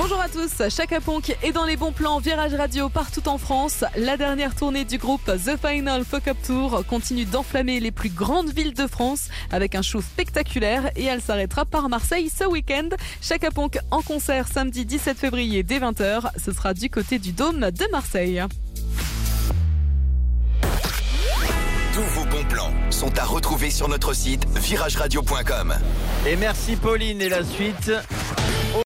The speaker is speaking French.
Bonjour à tous, Chaka Ponk est dans les bons plans Virage Radio partout en France. La dernière tournée du groupe The Final Fuck Up Tour continue d'enflammer les plus grandes villes de France avec un show spectaculaire et elle s'arrêtera par Marseille ce week-end. Chaka Ponk en concert samedi 17 février dès 20h. Ce sera du côté du Dôme de Marseille. Tous vos bons plans sont à retrouver sur notre site virageradio.com. Et merci Pauline, et la suite